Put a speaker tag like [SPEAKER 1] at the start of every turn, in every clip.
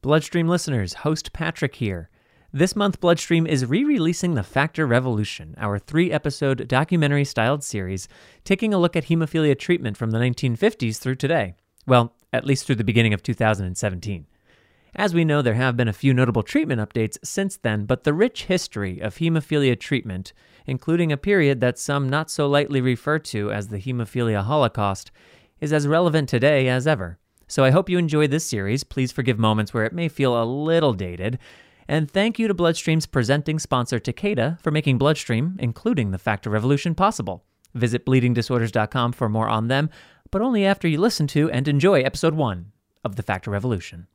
[SPEAKER 1] Bloodstream listeners, host Patrick here. This month, Bloodstream is re-releasing The Factor Revolution, our 3-episode documentary-styled series taking a look at hemophilia treatment from the 1950s through today. Well, at least through the beginning of 2017. As we know, there have been a few notable treatment updates since then, but the rich history of hemophilia treatment, including a period that some not so lightly refer to as the hemophilia holocaust, is as relevant today as ever. So I hope you enjoy this series. Please forgive moments where it may feel a little dated. And thank you to Bloodstream's presenting sponsor, Takeda, for making Bloodstream, including the Factor Revolution, possible. Visit bleedingdisorders.com for more on them, but only after you listen to and enjoy episode 1 of The Factor Revolution.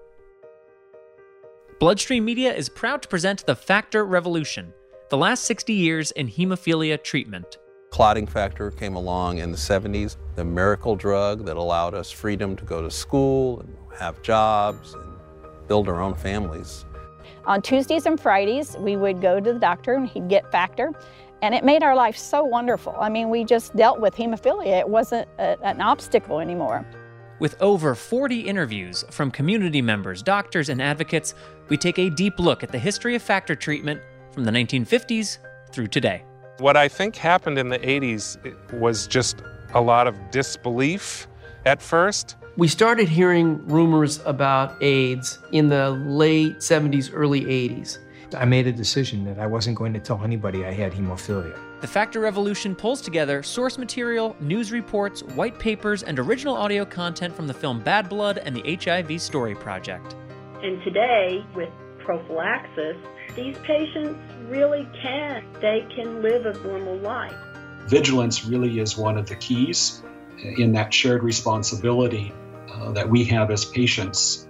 [SPEAKER 1] Bloodstream Media is proud to present The Factor Revolution, the last 60 years in hemophilia treatment.
[SPEAKER 2] Clotting factor came along in the 70s, the miracle drug that allowed us freedom to go to school and have jobs and build our own families.
[SPEAKER 3] On Tuesdays and Fridays, we would go to the doctor and he'd get Factor, and it made our life so wonderful. I mean, we just dealt with hemophilia. It wasn't an obstacle anymore.
[SPEAKER 1] With over 40 interviews from community members, doctors, and advocates, we take a deep look at the history of factor treatment from the 1950s through today.
[SPEAKER 4] What I think happened in the 80s was just a lot of disbelief at first.
[SPEAKER 5] We started hearing rumors about AIDS in the late 70s, early 80s.
[SPEAKER 6] I made a decision that I wasn't going to tell anybody I had hemophilia.
[SPEAKER 1] The Factor Revolution pulls together source material, news reports, white papers, and original audio content from the film Bad Blood and the HIV Story Project.
[SPEAKER 7] And today, with prophylaxis, these patients really they can live a normal life.
[SPEAKER 8] Vigilance really is one of the keys in that shared responsibility that we have as patients.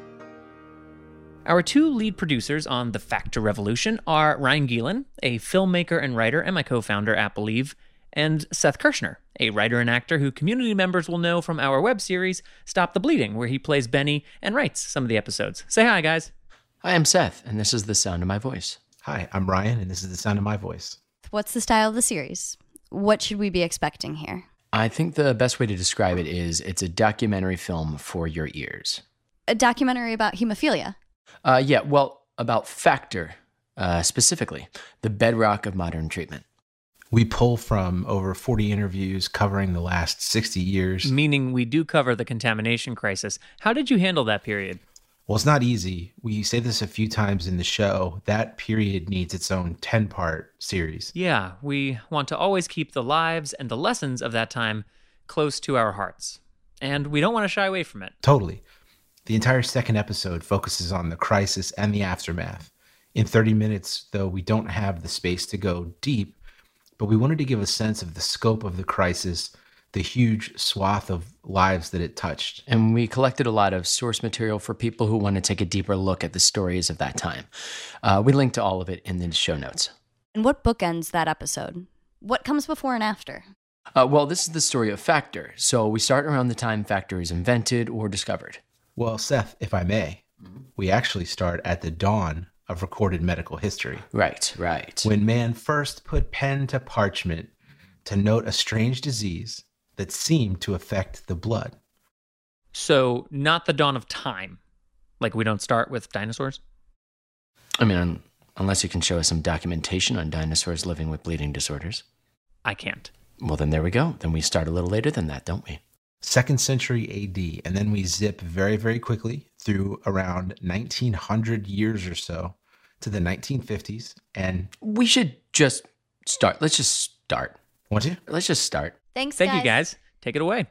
[SPEAKER 1] Our two lead producers on The Factor Revolution are Ryan Gielen, a filmmaker and writer and my co-founder at Believe, and Seth Kirshner, a writer and actor who community members will know from our web series Stop the Bleeding, where he plays Benny and writes some of the episodes. Say hi, guys.
[SPEAKER 9] Hi, I'm Seth, and this is the sound of my voice.
[SPEAKER 10] Hi, I'm Ryan, and this is the sound of my voice.
[SPEAKER 11] What's the style of the series? What should we be expecting here?
[SPEAKER 9] I think the best way to describe it is it's a documentary film for your ears.
[SPEAKER 11] A documentary about hemophilia?
[SPEAKER 9] About Factor, specifically, the bedrock of modern treatment.
[SPEAKER 10] We pull from over 40 interviews covering the last 60 years.
[SPEAKER 1] Meaning we do cover the contamination crisis. How did you handle that period?
[SPEAKER 10] Well, it's not easy. We say this a few times in the show. That period needs its own 10-part series.
[SPEAKER 1] Yeah, we want to always keep the lives and the lessons of that time close to our hearts. And we don't want to shy away from it.
[SPEAKER 10] Totally. The entire second episode focuses on the crisis and the aftermath. In 30 minutes, though, we don't have the space to go deep, but we wanted to give a sense of the scope of the crisis, the huge swath of lives that it touched.
[SPEAKER 9] And we collected a lot of source material for people who want to take a deeper look at the stories of that time. We linked to all of it in the show notes.
[SPEAKER 11] And what bookends that episode? What comes before and after?
[SPEAKER 9] This is the story of Factor, so we start around the time Factor is invented or discovered.
[SPEAKER 10] Well, Seth, if I may, we actually start at the dawn of recorded medical history.
[SPEAKER 9] Right.
[SPEAKER 10] When man first put pen to parchment to note a strange disease that seemed to affect the blood.
[SPEAKER 1] So, not the dawn of time. Like we don't start with dinosaurs?
[SPEAKER 9] I mean, unless you can show us some documentation on dinosaurs living with bleeding disorders.
[SPEAKER 1] I can't.
[SPEAKER 9] Well, then there we go. Then we start a little later than that, don't we?
[SPEAKER 10] 2nd century AD, and then we zip very, very quickly through around 1900 years or so to the 1950s, and...
[SPEAKER 9] We should just start. Let's just start.
[SPEAKER 10] Want to?
[SPEAKER 9] Let's just start.
[SPEAKER 11] Thank
[SPEAKER 1] you, guys. Take it away.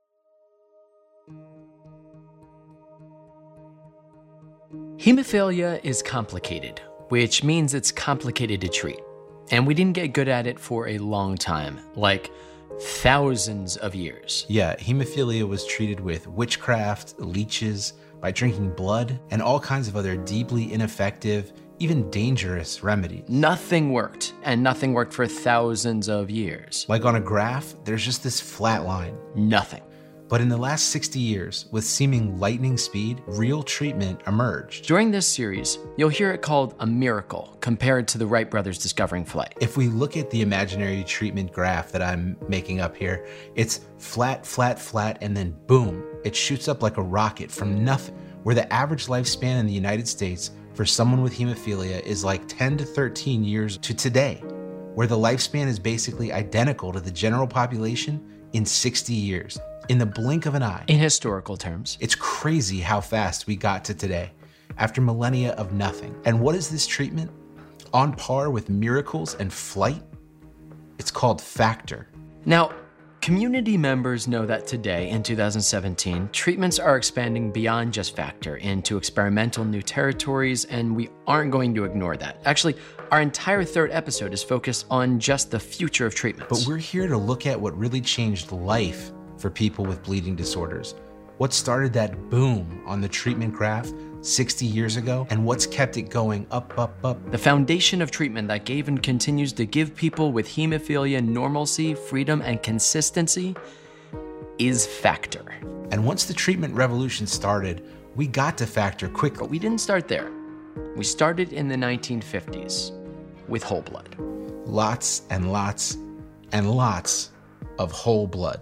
[SPEAKER 9] Hemophilia is complicated, which means it's complicated to treat. And we didn't get good at it for a long time, like thousands of years.
[SPEAKER 10] Yeah, hemophilia was treated with witchcraft, leeches, by drinking blood, and all kinds of other deeply ineffective, even dangerous remedies.
[SPEAKER 9] Nothing worked, and nothing worked for thousands of years.
[SPEAKER 10] Like on a graph, there's just this flat line.
[SPEAKER 9] Nothing.
[SPEAKER 10] But in the last 60 years, with seeming lightning speed, real treatment emerged.
[SPEAKER 9] During this series, you'll hear it called a miracle compared to the Wright brothers discovering flight.
[SPEAKER 10] If we look at the imaginary treatment graph that I'm making up here, it's flat, flat, flat, and then boom, it shoots up like a rocket from nothing. where the average lifespan in the United States for someone with hemophilia is like 10 to 13 years, to today, where the lifespan is basically identical to the general population in 60 years, in the blink of an eye.
[SPEAKER 9] In historical terms.
[SPEAKER 10] It's crazy how fast we got to today, after millennia of nothing. And what is this treatment? On par with miracles and flight? It's called Factor.
[SPEAKER 9] Now, community members know that today, in 2017, treatments are expanding beyond just Factor into experimental new territories, and we aren't going to ignore that. Actually, our entire third episode is focused on just the future of treatments.
[SPEAKER 10] But we're here to look at what really changed life for people with bleeding disorders. What started that boom on the treatment graph 60 years ago, and what's kept it going up, up, up.
[SPEAKER 9] The foundation of treatment that gave and continues to give people with hemophilia normalcy, freedom, and consistency is Factor.
[SPEAKER 10] And once the treatment revolution started, we got to Factor quickly.
[SPEAKER 9] But we didn't start there. We started in the 1950s with whole blood.
[SPEAKER 10] Lots and lots and lots of whole blood.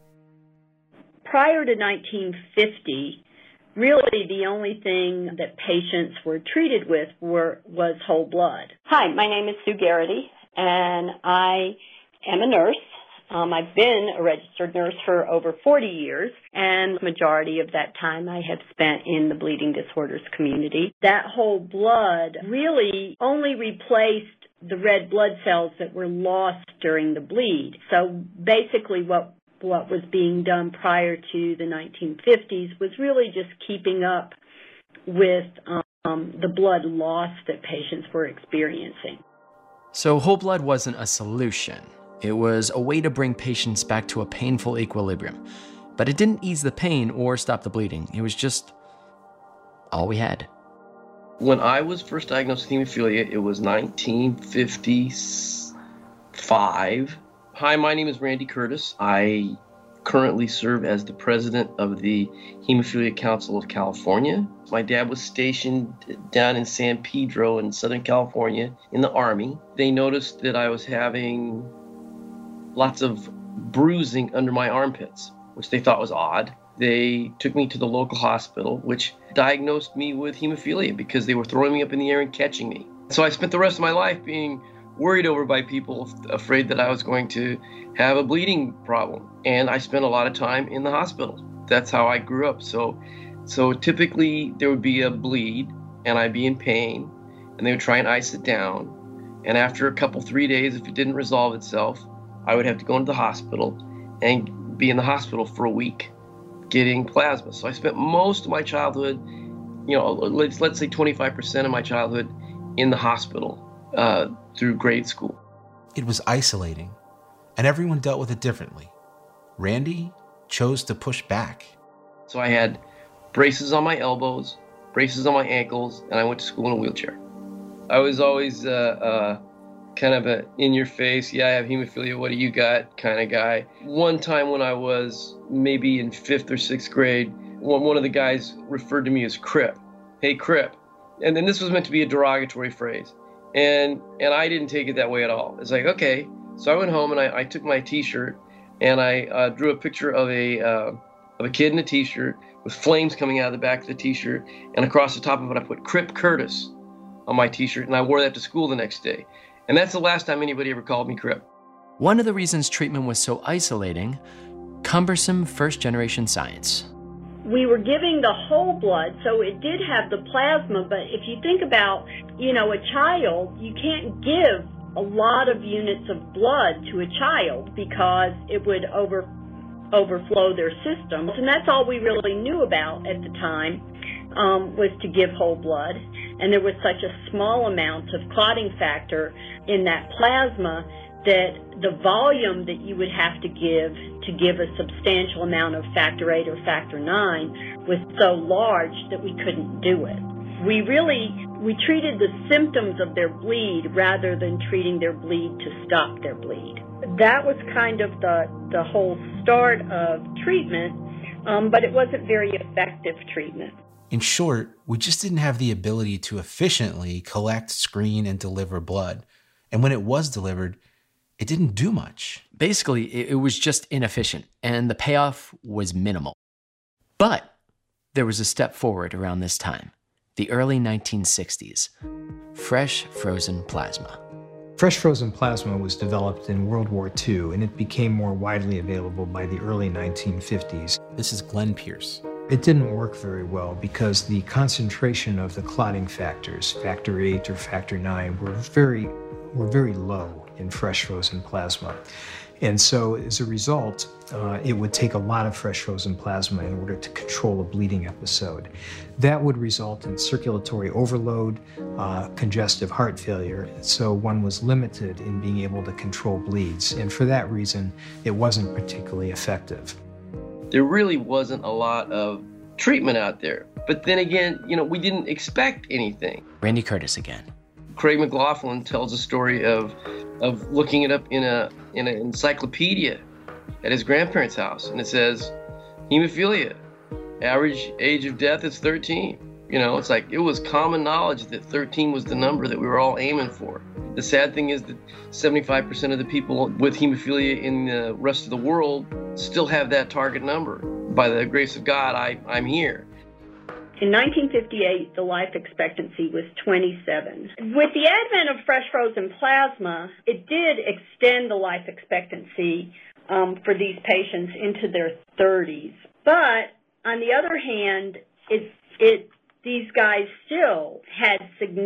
[SPEAKER 7] Prior to 1950, really the only thing that patients were treated with was whole blood. Hi, my name is Sue Garrity, and I am a nurse. I've been a registered nurse for over 40 years, and the majority of that time I have spent in the bleeding disorders community. That whole blood really only replaced the red blood cells that were lost during the bleed. So basically what was being done prior to the 1950s was really just keeping up with the blood loss that patients were experiencing.
[SPEAKER 9] So whole blood wasn't a solution. It was a way to bring patients back to a painful equilibrium. But it didn't ease the pain or stop the bleeding. It was just all we had.
[SPEAKER 12] When I was first diagnosed with hemophilia, it was 1955. Hi, my name is Randy Curtis. I currently serve as the president of the Hemophilia Council of California. My dad was stationed down in San Pedro in Southern California in the Army. They noticed that I was having lots of bruising under my armpits, which they thought was odd. They took me to the local hospital, which diagnosed me with hemophilia because they were throwing me up in the air and catching me. So I spent the rest of my life being worried over by people, afraid that I was going to have a bleeding problem. And I spent a lot of time in the hospital. That's how I grew up. So typically there would be a bleed and I'd be in pain and they would try and ice it down. And after a couple, 3 days, if it didn't resolve itself, I would have to go into the hospital and be in the hospital for a week getting plasma. So I spent most of my childhood, let's say 25% of my childhood in the hospital through grade school.
[SPEAKER 10] It was isolating, and everyone dealt with it differently. Randy chose to push back.
[SPEAKER 12] So I had braces on my elbows, braces on my ankles, and I went to school in a wheelchair. I was always kind of a in-your-face, yeah, I have hemophilia, what do you got kind of guy. One time when I was maybe in 5th or 6th grade, one of the guys referred to me as Crip. Hey, Crip. And then this was meant to be a derogatory phrase. And I didn't take it that way at all. It's like, okay. So I went home and I took my T-shirt and I drew a picture of a kid in a T-shirt with flames coming out of the back of the T-shirt. And across the top of it, I put Crip Curtis on my T-shirt. And I wore that to school the next day. And that's the last time anybody ever called me Crip.
[SPEAKER 9] One of the reasons treatment was so isolating, cumbersome first-generation science.
[SPEAKER 7] We were giving the whole blood, so it did have the plasma, but if you think about, a child, you can't give a lot of units of blood to a child because it would overflow their systems. And that's all we really knew about at the time, was to give whole blood. And there was such a small amount of clotting factor in that plasma that the volume that you would have to give a substantial amount of factor 8 or factor 9 was so large that we couldn't do it. We treated the symptoms of their bleed rather than treating their bleed to stop their bleed. That was kind of the whole start of treatment, but it wasn't very effective treatment.
[SPEAKER 10] In short, we just didn't have the ability to efficiently collect, screen, and deliver blood. And when it was delivered, it didn't do much.
[SPEAKER 9] Basically, it was just inefficient, and the payoff was minimal. But there was a step forward around this time, the early 1960s. Fresh frozen plasma.
[SPEAKER 6] Fresh frozen plasma was developed in World War II, and it became more widely available by the early 1950s.
[SPEAKER 10] This is Glenn Pierce.
[SPEAKER 6] It didn't work very well because the concentration of the clotting factors, factor VIII or factor IX, were very low in fresh frozen plasma. And so as a result, it would take a lot of fresh frozen plasma in order to control a bleeding episode. That would result in circulatory overload, congestive heart failure, so one was limited in being able to control bleeds. And for that reason, it wasn't particularly effective.
[SPEAKER 12] There really wasn't a lot of treatment out there. But then again, we didn't expect anything.
[SPEAKER 9] Randy Curtis again.
[SPEAKER 12] Craig McLaughlin tells a story of looking it up in an encyclopedia at his grandparents' house, and it says hemophilia, average age of death is 13. It's like it was common knowledge that 13 was the number that we were all aiming for. The sad thing is that 75% of the people with hemophilia in the rest of the world still have that target number. By the grace of God, I'm here.
[SPEAKER 7] In 1958, the life expectancy was 27. With the advent of fresh frozen plasma, it did extend the life expectancy for these patients into their 30s. But on the other hand, these guys still had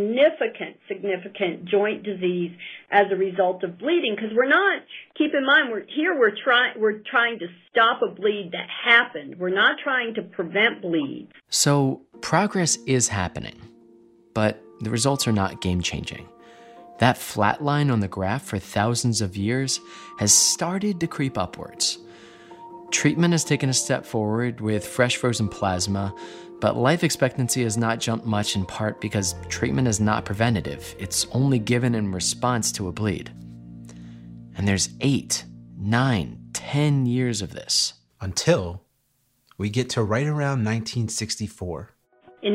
[SPEAKER 7] significant joint disease as a result of bleeding, because keep in mind, we're trying to stop a bleed that happened. We're not trying to prevent bleeds.
[SPEAKER 9] So progress is happening, but the results are not game-changing. That flat line on the graph for thousands of years has started to creep upwards. Treatment has taken a step forward with fresh frozen plasma, but life expectancy has not jumped much, in part because treatment is not preventative. It's only given in response to a bleed. And there's 8, 9, 10 years of this.
[SPEAKER 10] Until we get to right around 1964.
[SPEAKER 7] In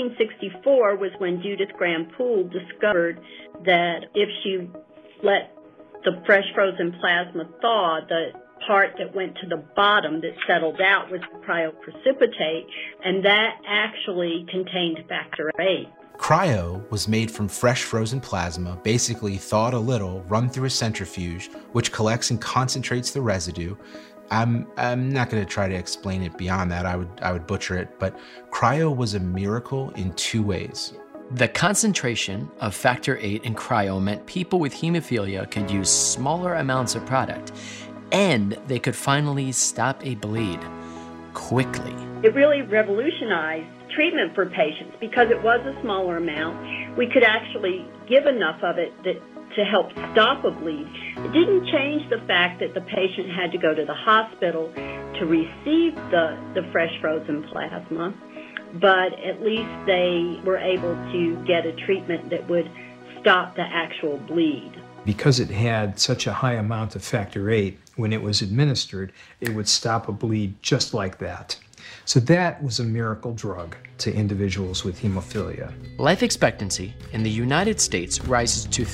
[SPEAKER 7] 1964 was when Judith Graham Poole discovered that if she let the fresh frozen plasma thaw, the part that went to the bottom that settled out was cryoprecipitate, and that actually contained factor VIII.
[SPEAKER 10] Cryo was made from fresh frozen plasma, basically thawed a little, run through a centrifuge, which collects and concentrates the residue. I'm not going to try to explain it beyond that. I would butcher it, but cryo was a miracle in 2 ways.
[SPEAKER 9] The concentration of factor VIII in cryo meant people with hemophilia could use smaller amounts of product, and they could finally stop a bleed quickly.
[SPEAKER 7] It really revolutionized treatment for patients because it was a smaller amount. We could actually give enough of it to help stop a bleed. It didn't change the fact that the patient had to go to the hospital to receive the fresh frozen plasma, but at least they were able to get a treatment that would stop the actual bleed.
[SPEAKER 6] Because it had such a high amount of factor VIII, when it was administered, it would stop a bleed just like that. So that was a miracle drug to individuals with hemophilia.
[SPEAKER 9] Life expectancy in the United States rises to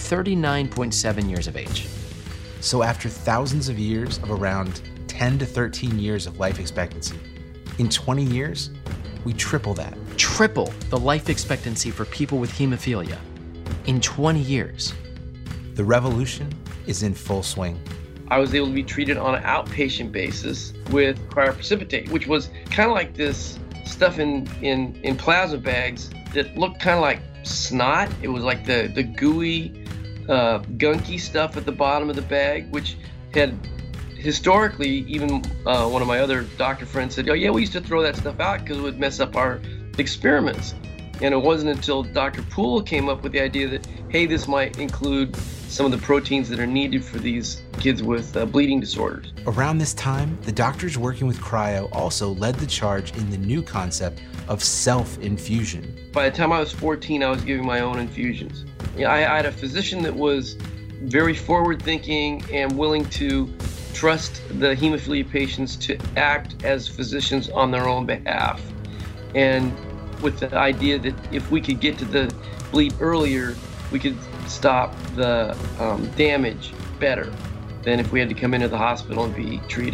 [SPEAKER 9] 39.7 years of age.
[SPEAKER 10] So after thousands of years of around 10 to 13 years of life expectancy, in 20 years, we triple that.
[SPEAKER 9] Triple the life expectancy for people with hemophilia in 20 years.
[SPEAKER 10] The revolution is in full swing.
[SPEAKER 12] I was able to be treated on an outpatient basis with cryoprecipitate, which was kind of like this stuff in plasma bags that looked kind of like snot. It was like the gooey, gunky stuff at the bottom of the bag, which had historically, even one of my other doctor friends said, oh yeah, we used to throw that stuff out because it would mess up our experiments. And it wasn't until Dr. Poole came up with the idea that, hey, this might include some of the proteins that are needed for these kids with bleeding disorders.
[SPEAKER 10] Around this time, the doctors working with cryo also led the charge in the new concept of self-infusion.
[SPEAKER 12] By the time I was 14, I was giving my own infusions. I had a physician that was very forward-thinking and willing to trust the hemophilia patients to act as physicians on their own behalf. And with the idea that if we could get to the bleed earlier, we could stop the damage better than if we had to come into the hospital and be treated.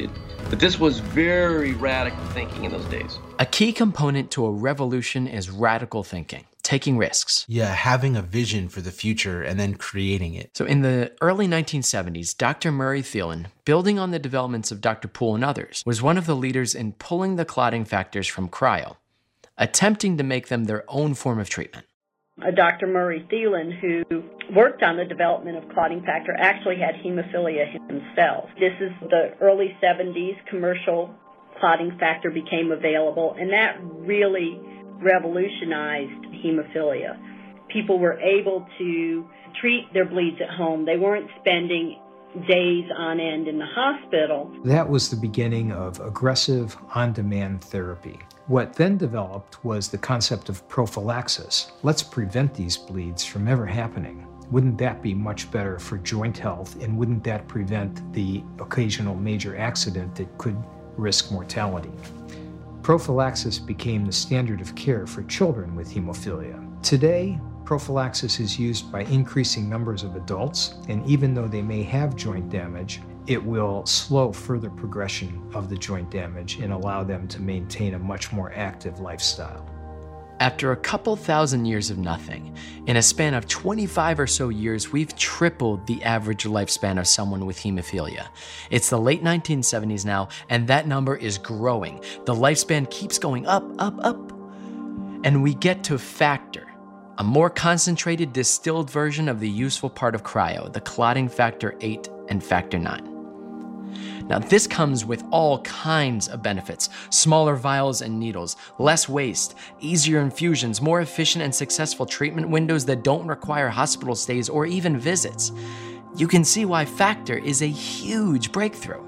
[SPEAKER 12] But this was very radical thinking in those days.
[SPEAKER 9] A key component to a revolution is radical thinking, taking risks.
[SPEAKER 10] Yeah, having a vision for the future and then creating it.
[SPEAKER 9] So in the early 1970s, Dr. Murray Thielen, building on the developments of Dr. Poole and others, was one of the leaders in pulling the clotting factors from cryo, attempting to make them their own form of treatment.
[SPEAKER 7] Dr. Murray Thielen, who worked on the development of clotting factor, actually had hemophilia himself. This is the early 70s. Commercial clotting factor became available, and that really revolutionized hemophilia. People were able to treat their bleeds at home. They weren't spending days on end in the hospital.
[SPEAKER 6] That was the beginning of aggressive on-demand therapy. What then developed was the concept of prophylaxis. Let's prevent these bleeds from ever happening. Wouldn't that be much better for joint health, and wouldn't that prevent the occasional major accident that could risk mortality? Prophylaxis became the standard of care for children with hemophilia. Today, prophylaxis is used by increasing numbers of adults, and even though they may have joint damage, it will slow further progression of the joint damage and allow them to maintain a much more active lifestyle.
[SPEAKER 9] After a couple thousand years of nothing, in a span of 25 or so years, we've tripled the average lifespan of someone with hemophilia. It's the late 1970s now, and that number is growing. The lifespan keeps going up, up, up. And we get to factor, a more concentrated, distilled version of the useful part of cryo, the clotting factor 8 and factor 9. Now, this comes with all kinds of benefits: smaller vials and needles, less waste, easier infusions, more efficient and successful treatment windows that don't require hospital stays or even visits. You can see why factor is a huge breakthrough.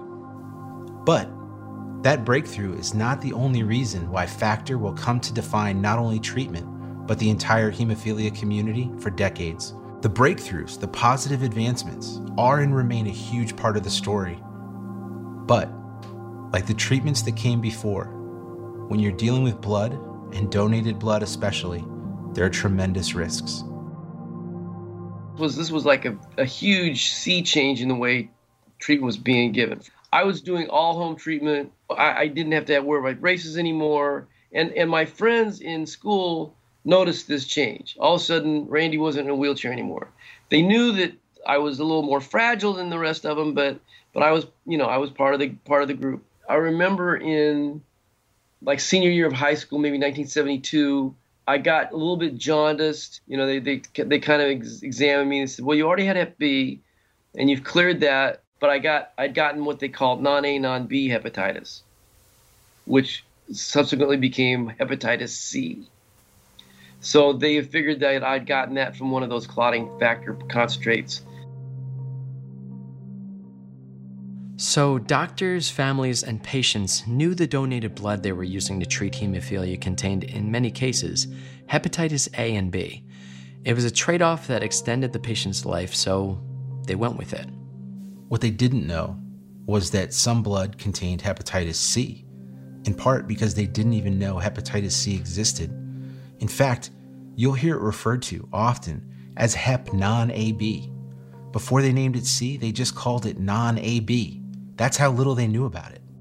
[SPEAKER 10] But that breakthrough is not the only reason why factor will come to define not only treatment, but the entire hemophilia community for decades. The breakthroughs, the positive advancements, are and remain a huge part of the story. But, like the treatments that came before, when you're dealing with blood, and donated blood especially, there are tremendous risks.
[SPEAKER 12] This was like a huge sea change in the way treatment was being given. I was doing all home treatment. I didn't have to worry about braces anymore. And my friends in school noticed this change. All of a sudden, Randy wasn't in a wheelchair anymore. They knew that I was a little more fragile than the rest of them, but I was part of the group. I remember in like senior year of high school, maybe 1972, I got a little bit jaundiced. They kind of examined me and said, "Well, you already had Hep B, and you've cleared that." But I'd gotten what they called non-A, non-B hepatitis, which subsequently became hepatitis C. So they figured that I'd gotten that from one of those clotting factor concentrates.
[SPEAKER 9] So doctors, families, and patients knew the donated blood they were using to treat hemophilia contained, in many cases, hepatitis A and B. It was a trade-off that extended the patient's life, so they went with it.
[SPEAKER 10] What they didn't know was that some blood contained hepatitis C, in part because they didn't even know hepatitis C existed. In fact, you'll hear it referred to often as Hep non-AB. Before they named it C, they just called it non-AB. That's how little they knew about it.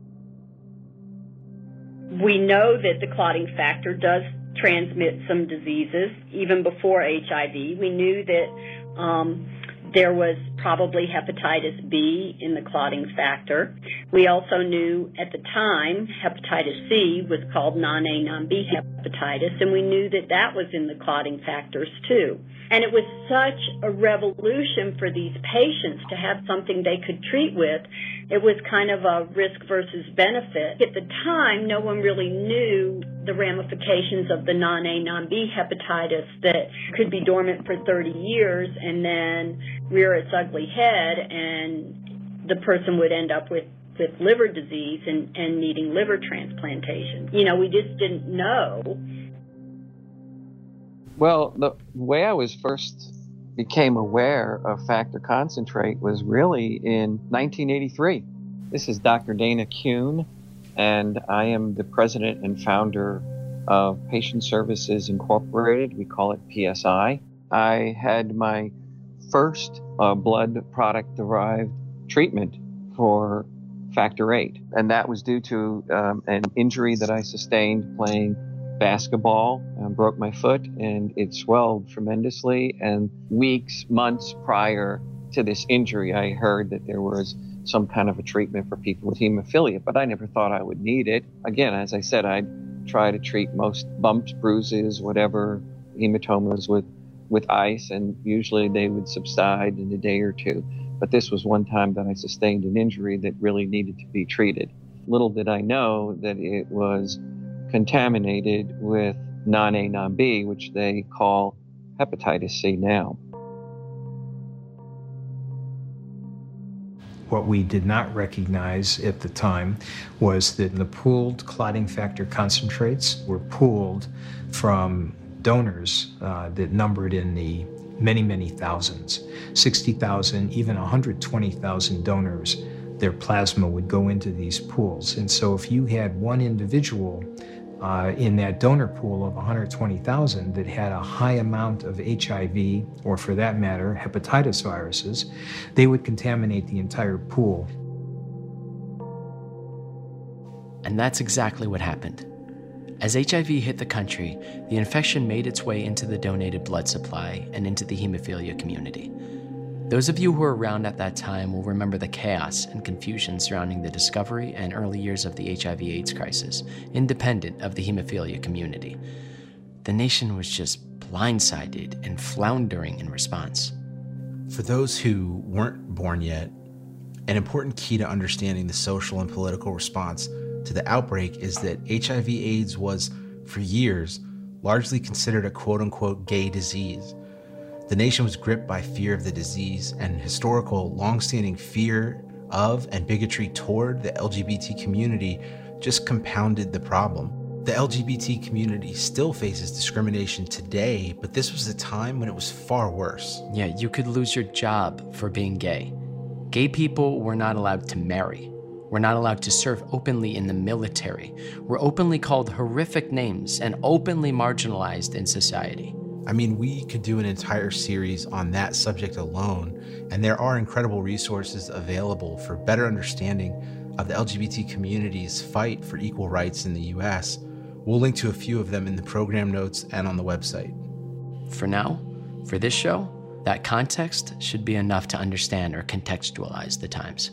[SPEAKER 7] We know that the clotting factor does transmit some diseases, even before HIV. We knew that there was probably hepatitis B in the clotting factor. We also knew at the time hepatitis C was called non-A, non-B hepatitis, and we knew that that was in the clotting factors too. And it was such a revolution for these patients to have something they could treat with. It was kind of a risk versus benefit. At the time, no one really knew the ramifications of the non-A, non-B hepatitis that could be dormant for 30 years and then rear its ugly head, and the person would end up with liver disease and needing liver transplantation. We just didn't know.
[SPEAKER 13] Well, the way I was first became aware of factor concentrate was really in 1983. This is Dr. Dana Kuhn, and I am the president and founder of Patient Services Incorporated. We call it PSI. I had my first blood product-derived treatment for factor VIII. And that was due to an injury that I sustained playing basketball. Broke my foot, and it swelled tremendously. And weeks, months prior to this injury, I heard that there was some kind of a treatment for people with hemophilia, but I never thought I would need it. Again, as I said, I'd try to treat most bumps, bruises, whatever, hematomas with ice, and usually they would subside in a day or two. But this was one time that I sustained an injury that really needed to be treated. Little did I know that it was contaminated with non-A, non-B, which they call hepatitis C now.
[SPEAKER 6] What we did not recognize at the time was that the pooled clotting factor concentrates were pooled from donors that numbered in the many, many thousands, 60,000, even 120,000 donors. Their plasma would go into these pools. And so if you had one individual in that donor pool of 120,000 that had a high amount of HIV, or for that matter, hepatitis viruses, they would contaminate the entire pool.
[SPEAKER 9] And that's exactly what happened. As HIV hit the country, the infection made its way into the donated blood supply and into the hemophilia community. Those of you who were around at that time will remember the chaos and confusion surrounding the discovery and early years of the HIV/AIDS crisis, independent of the hemophilia community. The nation was just blindsided and floundering in response.
[SPEAKER 10] For those who weren't born yet, an important key to understanding the social and political response to the outbreak is that HIV/AIDS was, for years, largely considered a quote-unquote gay disease. The nation was gripped by fear of the disease, and historical, long-standing fear of and bigotry toward the LGBT community just compounded the problem. The LGBT community still faces discrimination today, but this was a time when it was far worse.
[SPEAKER 9] Yeah, you could lose your job for being gay. Gay people were not allowed to marry. We're not allowed to serve openly in the military. We're openly called horrific names and openly marginalized in society.
[SPEAKER 10] I mean, we could do an entire series on that subject alone, and there are incredible resources available for better understanding of the LGBT community's fight for equal rights in the US. We'll link to a few of them in the program notes and on the website.
[SPEAKER 9] For now, for this show, that context should be enough to understand or contextualize the times.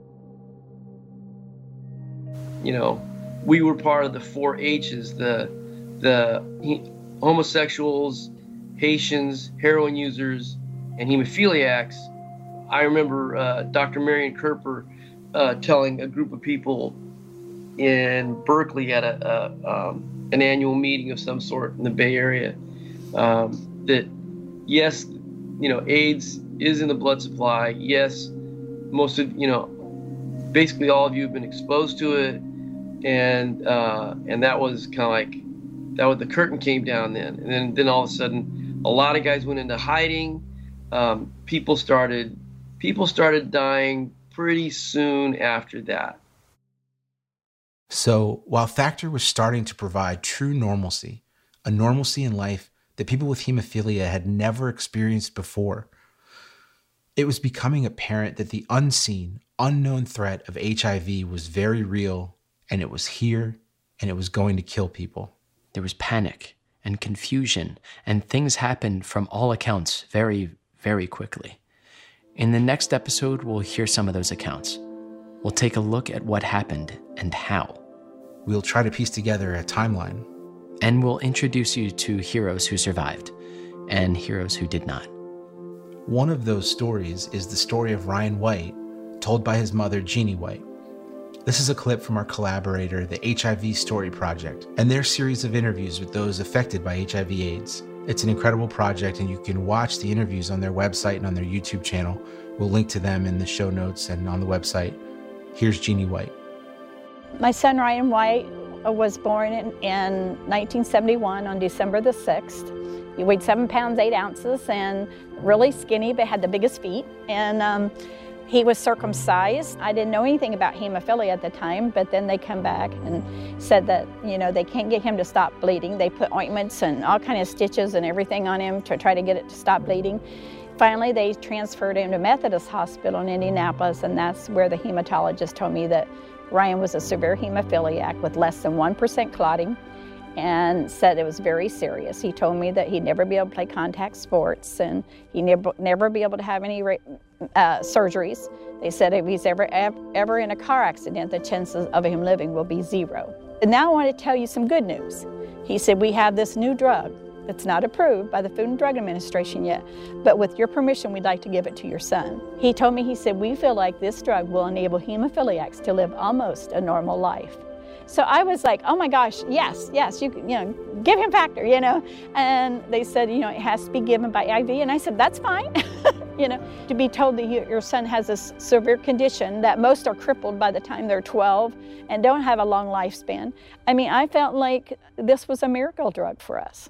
[SPEAKER 12] You know, we were part of the 4 H's, the homosexuals, Haitians, heroin users, and hemophiliacs. I remember Dr. Marion Kerper telling a group of people in Berkeley at an annual meeting of some sort in the Bay Area that yes, you know, AIDS is in the blood supply. Yes, most of, you know, basically all of you have been exposed to it, and that was kind of like that. Was the curtain came down then, and then all of a sudden, a lot of guys went into hiding. People started dying pretty soon after that.
[SPEAKER 10] So while Factor was starting to provide true normalcy, a normalcy in life that people with hemophilia had never experienced before, it was becoming apparent that the unseen, unknown threat of HIV was very real, and it was here, and it was going to kill people.
[SPEAKER 9] There was panic and confusion, and things happened from all accounts very, very quickly. In the next episode, we'll hear some of those accounts. We'll take a look at what happened and how.
[SPEAKER 10] We'll try to piece together a timeline.
[SPEAKER 9] And we'll introduce you to heroes who survived and heroes who did not.
[SPEAKER 10] One of those stories is the story of Ryan White, told by his mother, Jeannie White. This is a clip from our collaborator, the HIV Story Project, and their series of interviews with those affected by HIV/AIDS. It's an incredible project, and you can watch the interviews on their website and on their YouTube channel. We'll link to them in the show notes and on the website. Here's Jeannie White.
[SPEAKER 3] My son Ryan White was born in 1971 on December the 6th. He weighed 7 pounds, 8 ounces, and really skinny, but had the biggest feet. And he was circumcised. I didn't know anything about hemophilia at the time, but then they come back and said that, you know, they can't get him to stop bleeding. They put ointments and all kind of stitches and everything on him to try to get it to stop bleeding. Finally, they transferred him to Methodist Hospital in Indianapolis, and that's where the hematologist told me that Ryan was a severe hemophiliac with less than 1% clotting, and said it was very serious. He told me that he'd never be able to play contact sports, and he'd never be able to have any surgeries. They said if he's ever in a car accident, the chances of him living will be 0. And now I want to tell you some good news. He said, we have this new drug that's not approved by the Food and Drug Administration yet, but with your permission, we'd like to give it to your son. He told me, he said, we feel like this drug will enable hemophiliacs to live almost a normal life. So I was like, oh my gosh, yes, give him Factor, And they said, it has to be given by IV. And I said, that's fine. To be told that your son has a severe condition, that most are crippled by the time they're 12 and don't have a long lifespan. I mean, I felt like this was a miracle drug for us.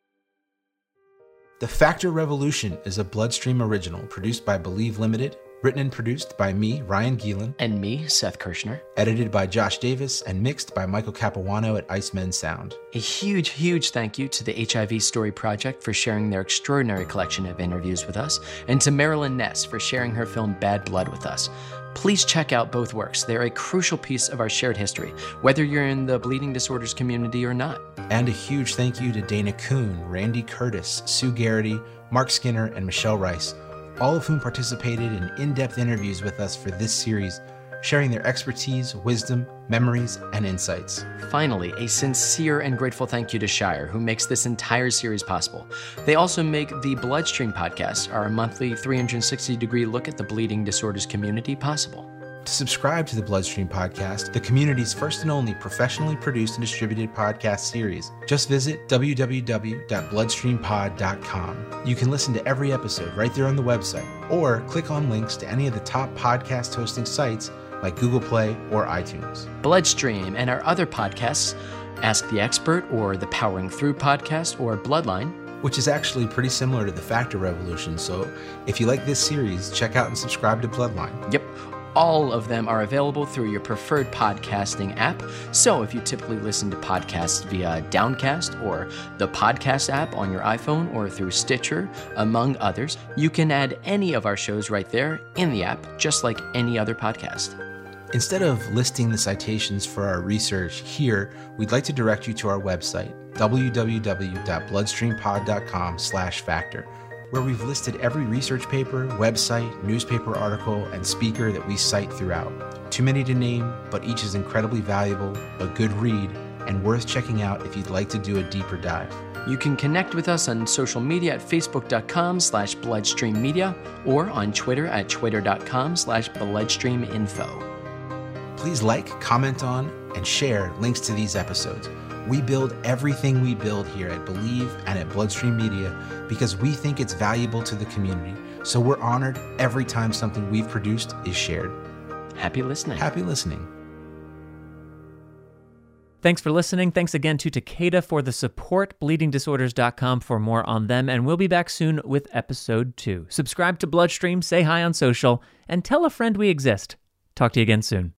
[SPEAKER 10] The Factor Revolution is a Bloodstream original produced by Believe Limited, written and produced by me, Ryan Gielen.
[SPEAKER 9] And me, Seth Kirshner.
[SPEAKER 10] Edited by Josh Davis and mixed by Michael Capuano at Icemen Sound.
[SPEAKER 9] A huge, huge thank you to the HIV Story Project for sharing their extraordinary collection of interviews with us, and to Marilyn Ness for sharing her film Bad Blood with us. Please check out both works. They're a crucial piece of our shared history, whether you're in the bleeding disorders community or not.
[SPEAKER 10] And a huge thank you to Dana Kuhn, Randy Curtis, Sue Garrity, Mark Skinner, and Michelle Rice, all of whom participated in in-depth interviews with us for this series, sharing their expertise, wisdom, memories, and insights.
[SPEAKER 9] Finally, a sincere and grateful thank you to Shire, who makes this entire series possible. They also make the Bloodstream podcast, our monthly 360-degree look at the bleeding disorders community, possible.
[SPEAKER 10] To subscribe to the Bloodstream podcast, the community's first and only professionally produced and distributed podcast series, just visit www.bloodstreampod.com. You can listen to every episode right there on the website, or click on links to any of the top podcast hosting sites like Google Play or iTunes.
[SPEAKER 9] Bloodstream and our other podcasts, Ask the Expert or the Powering Through podcast or Bloodline,
[SPEAKER 10] which is actually pretty similar to the Factor Revolution, so if you like this series, check out and subscribe to Bloodline.
[SPEAKER 9] Yep. All of them are available through your preferred podcasting app. So if you typically listen to podcasts via Downcast or the podcast app on your iPhone or through Stitcher, among others, you can add any of our shows right there in the app, just like any other podcast.
[SPEAKER 10] Instead of listing the citations for our research here, we'd like to direct you to our website, www.bloodstreampod.com/factor. where we've listed every research paper, website, newspaper article, and speaker that we cite throughout. Too many to name, but each is incredibly valuable, a good read, and worth checking out if you'd like to do a deeper dive.
[SPEAKER 9] You can connect with us on social media at facebook.com/bloodstreammedia or on Twitter at twitter.com/bloodstreaminfo.
[SPEAKER 10] Please like, comment on, and share links to these episodes. We build everything we build here at Believe and at Bloodstream Media because we think it's valuable to the community. So we're honored every time something we've produced is shared.
[SPEAKER 9] Happy listening.
[SPEAKER 10] Happy listening.
[SPEAKER 1] Thanks for listening. Thanks again to Takeda for the support, bleedingdisorders.com for more on them, and we'll be back soon with episode 2. Subscribe to Bloodstream, say hi on social, and tell a friend we exist. Talk to you again soon.